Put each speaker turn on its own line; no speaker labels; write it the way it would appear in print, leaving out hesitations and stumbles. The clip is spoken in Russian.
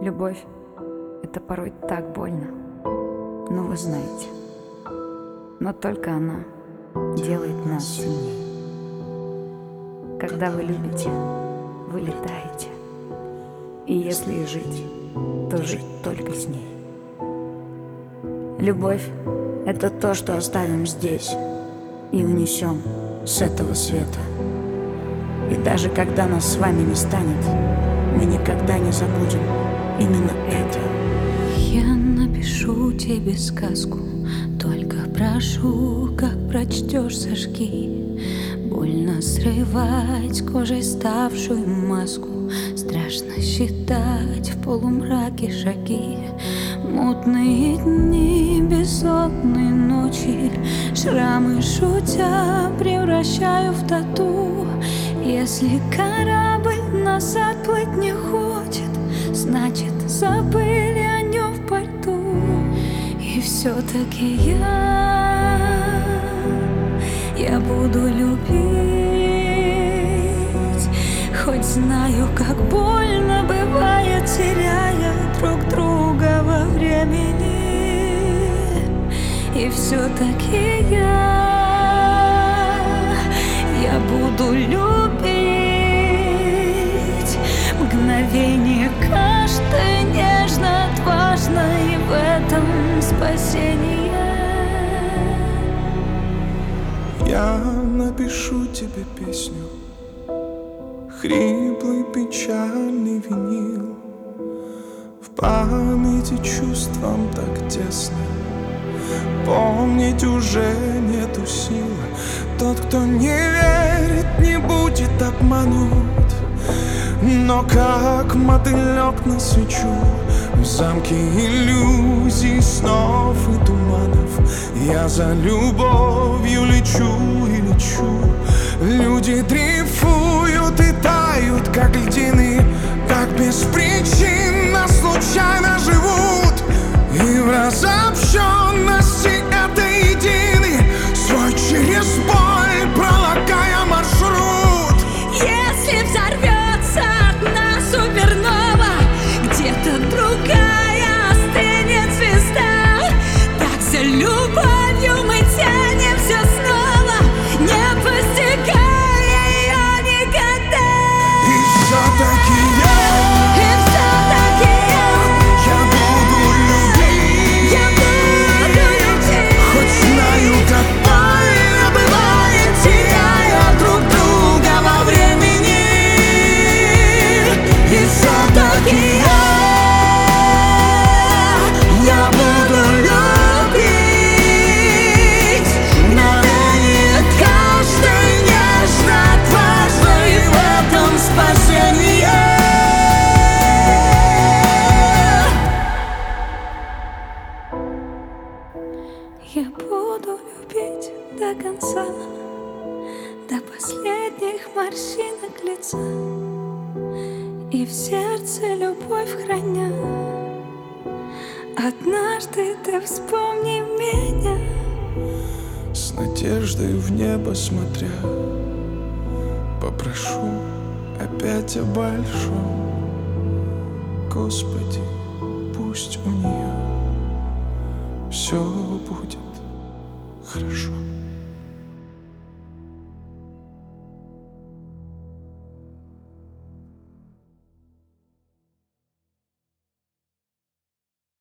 Любовь — это порой так больно, но вы знаете. Но только она делает нас сильнее. Когда вы любите, вы летаете. И если и жить, то жить только с ней. Любовь — это то, что оставим здесь и унесем с этого света. И даже когда нас с вами не станет, мы никогда не забудем именно это.
Я напишу тебе сказку, только прошу, как прочтешь, сожги. Больно срывать кожей ставшую маску, страшно считать в полумраке шаги. Мутные дни, бессонные ночи, шрамы шутя превращаю в тату. Если корабль нас отплыть не хочет, значит, забыли о нем в порту. И все-таки я буду любить, хоть знаю, как больно бывает, теряя друг друга во времени. И все-таки я буду любить мгновение каждое нежно, отважно, и в этом спасение.
Я напишу тебе песню, хриплый печальный винил. В памяти чувствам так тесно, помнить уже нету сил. Тот, кто не верит, не будет обманут. Но как мотылек на свечу в замке иллюзий, снов и туманов, я за любовью лечу и лечу. Люди дрейфуют и тают, как льдины, так беспричинно, случайно живут. И в разобщенности этой едины, свой через боль пролагая маршрут.
Если взорвется одна супернова, где-то другая остынет звезда. Так за любовью мы тянем все снова, не постигая ее никогда.
И все-таки я буду любить, хоть знаю, как больно бывает, теряя друг друга во времени. И все-таки я буду любить мгновение каждой нежно, отважно, и в этом спасение.
Я буду любить до конца, до последних морщинок лица, и в сердце любовь храня. Однажды ты вспомни меня.
С надеждой в небо смотря, попрошу опять о большом. Господи, пусть у нее все будет хорошо.